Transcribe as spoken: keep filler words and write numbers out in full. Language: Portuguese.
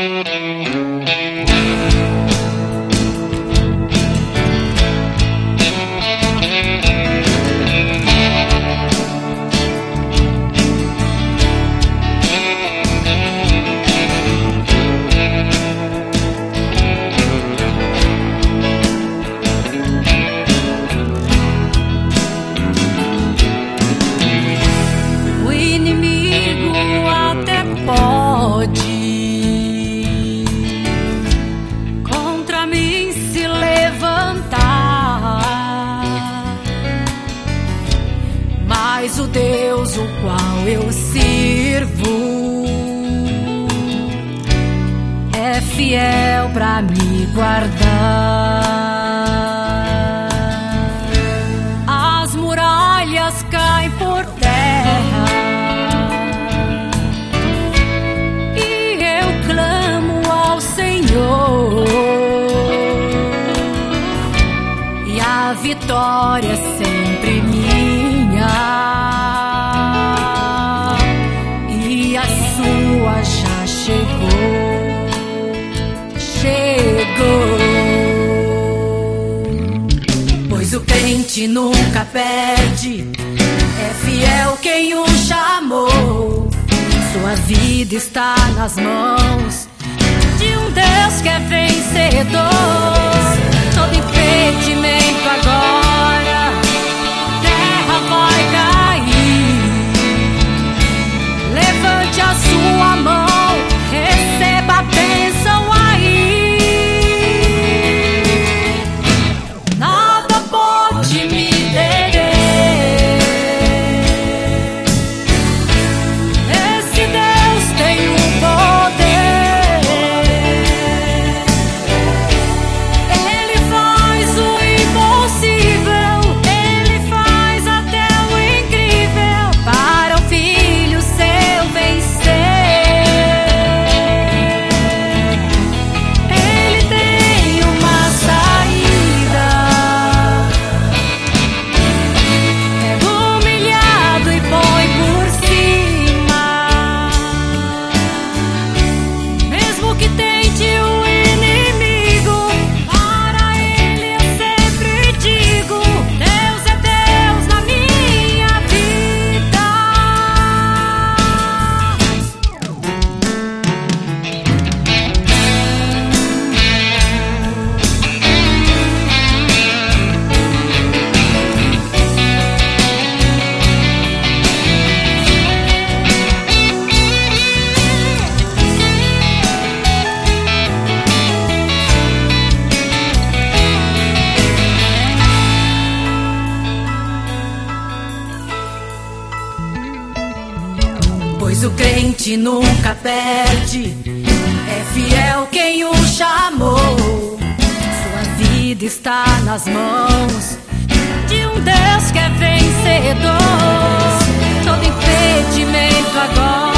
Mas o Deus o qual eu sirvo é fiel pra me guardar. As muralhas caem por terra e eu clamo ao Senhor, e a vitória é sempre minha. Já chegou, chegou. Pois o crente nunca perde, é fiel quem o chamou. Sua vida está nas mãos de um Deus que é vencedor. Todo impedimento agora, terra vai cair. Levante a sua mão, receba a bênção aí. Nada pode me deter. Esse Deus tem o poder. Ele faz o impossível, ele faz até o incrível para o filho seu vencer. Pois o crente nunca perde, é fiel quem o chamou. Sua vida está nas mãos de um Deus que é vencedor. Todo impedimento agora